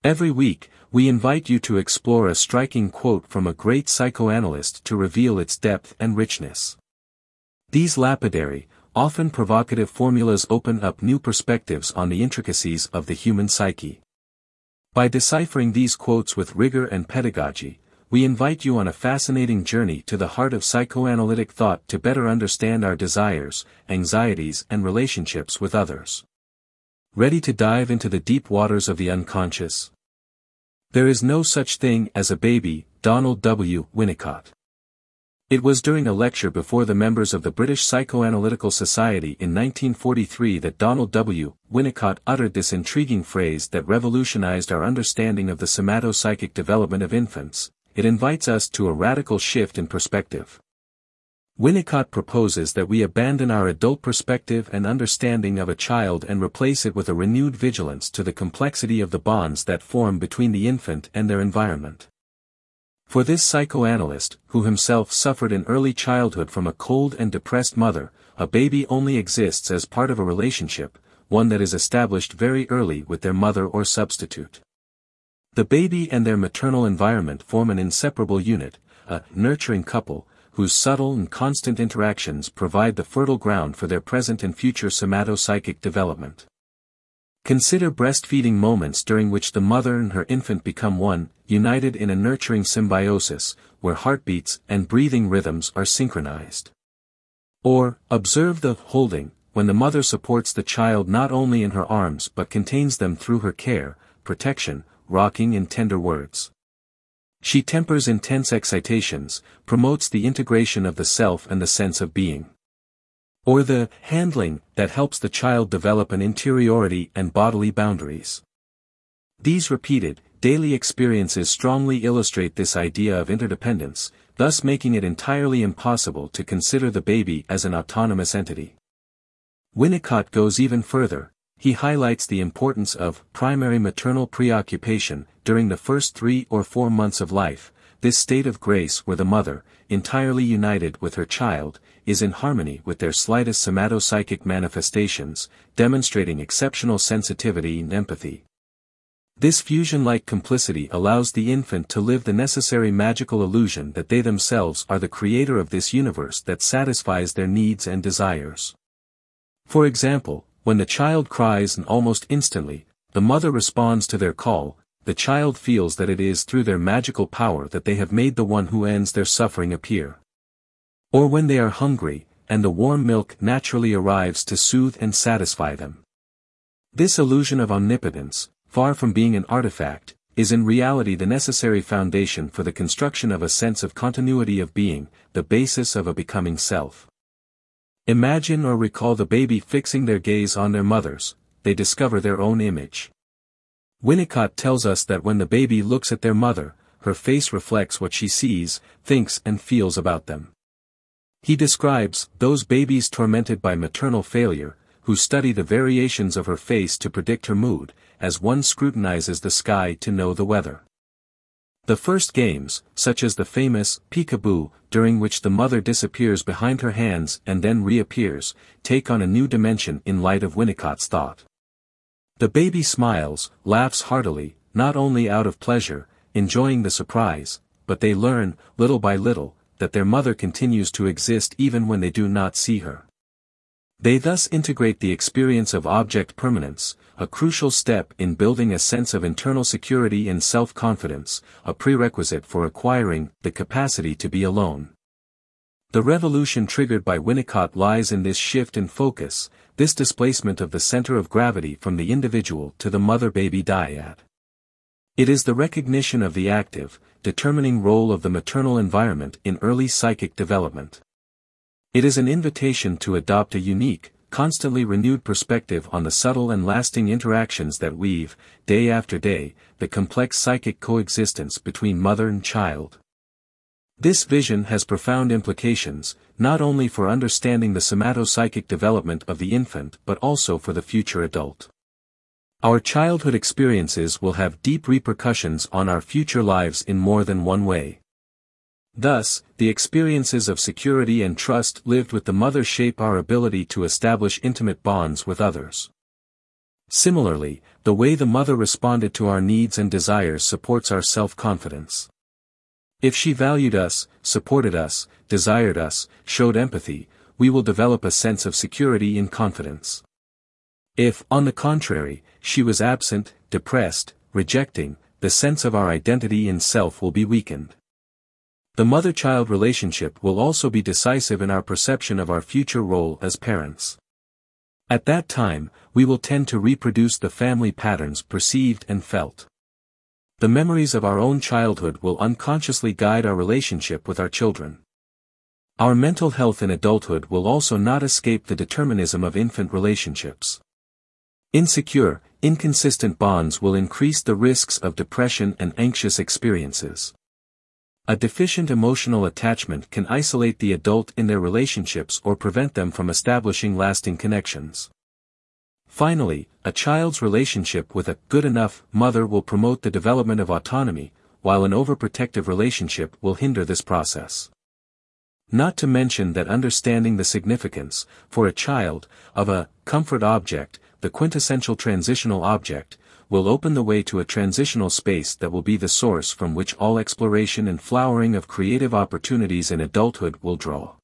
Every week, we invite you to explore a striking quote from a great psychoanalyst to reveal its depth and richness. These lapidary, often provocative formulas open up new perspectives on the intricacies of the human psyche. By deciphering these quotes with rigor and pedagogy, we invite you on a fascinating journey to the heart of psychoanalytic thought to better understand our desires, anxieties, and relationships with others. Ready to dive into the deep waters of the unconscious? There is no such thing as a baby, Donald W. Winnicott. It was during a lecture before the members of the British Psychoanalytical Society in 1943 that Donald W. Winnicott uttered this intriguing phrase that revolutionized our understanding of the somatopsychic development of infants. It invites us to a radical shift in perspective. Winnicott proposes that we abandon our adult perspective and understanding of a child and replace it with a renewed vigilance to the complexity of the bonds that form between the infant and their environment. For this psychoanalyst, who himself suffered in early childhood from a cold and depressed mother, a baby only exists as part of a relationship, one that is established very early with their mother or substitute. The baby and their maternal environment form an inseparable unit, a nurturing couple, whose subtle and constant interactions provide the fertile ground for their present and future somatopsychic development. Consider breastfeeding moments during which the mother and her infant become one, united in a nurturing symbiosis, where heartbeats and breathing rhythms are synchronized. Or, observe the holding, when the mother supports the child not only in her arms but contains them through her care, protection, rocking and tender words. She tempers intense excitations, promotes the integration of the self and the sense of being. Or the handling that helps the child develop an interiority and bodily boundaries. These repeated, daily experiences strongly illustrate this idea of interdependence, thus making it entirely impossible to consider the baby as an autonomous entity. Winnicott goes even further. He highlights the importance of primary maternal preoccupation during the first 3 or 4 months of life. This state of grace where the mother, entirely united with her child, is in harmony with their slightest somatopsychic manifestations, demonstrating exceptional sensitivity and empathy. This fusion-like complicity allows the infant to live the necessary magical illusion that they themselves are the creator of this universe that satisfies their needs and desires. For example, when the child cries and almost instantly, the mother responds to their call, the child feels that it is through their magical power that they have made the one who ends their suffering appear. Or when they are hungry, and the warm milk naturally arrives to soothe and satisfy them. This illusion of omnipotence, far from being an artifact, is in reality the necessary foundation for the construction of a sense of continuity of being, the basis of a becoming self. Imagine or recall the baby fixing their gaze on their mothers, they discover their own image. Winnicott tells us that when the baby looks at their mother, her face reflects what she sees, thinks and feels about them. He describes those babies tormented by maternal failure, who study the variations of her face to predict her mood, as one scrutinizes the sky to know the weather. The first games, such as the famous peekaboo, during which the mother disappears behind her hands and then reappears, take on a new dimension in light of Winnicott's thought. The baby smiles, laughs heartily, not only out of pleasure, enjoying the surprise, but they learn, little by little, that their mother continues to exist even when they do not see her. They thus integrate the experience of object permanence, a crucial step in building a sense of internal security and self-confidence, a prerequisite for acquiring the capacity to be alone. The revolution triggered by Winnicott lies in this shift in focus, this displacement of the center of gravity from the individual to the mother-baby dyad. It is the recognition of the active, determining role of the maternal environment in early psychic development. It is an invitation to adopt a unique, constantly renewed perspective on the subtle and lasting interactions that weave, day after day, the complex psychic coexistence between mother and child. This vision has profound implications, not only for understanding the somatopsychic development of the infant but also for the future adult. Our childhood experiences will have deep repercussions on our future lives in more than one way. Thus, the experiences of security and trust lived with the mother shape our ability to establish intimate bonds with others. Similarly, the way the mother responded to our needs and desires supports our self-confidence. If she valued us, supported us, desired us, showed empathy, we will develop a sense of security and confidence. If, on the contrary, she was absent, depressed, rejecting, the sense of our identity and self will be weakened. The mother-child relationship will also be decisive in our perception of our future role as parents. At that time, we will tend to reproduce the family patterns perceived and felt. The memories of our own childhood will unconsciously guide our relationship with our children. Our mental health in adulthood will also not escape the determinism of infant relationships. Insecure, inconsistent bonds will increase the risks of depression and anxious experiences. A deficient emotional attachment can isolate the adult in their relationships or prevent them from establishing lasting connections. Finally, a child's relationship with a good enough mother will promote the development of autonomy, while an overprotective relationship will hinder this process. Not to mention that understanding the significance, for a child, of a comfort object, the quintessential transitional object, will open the way to a transitional space that will be the source from which all exploration and flowering of creative opportunities in adulthood will draw.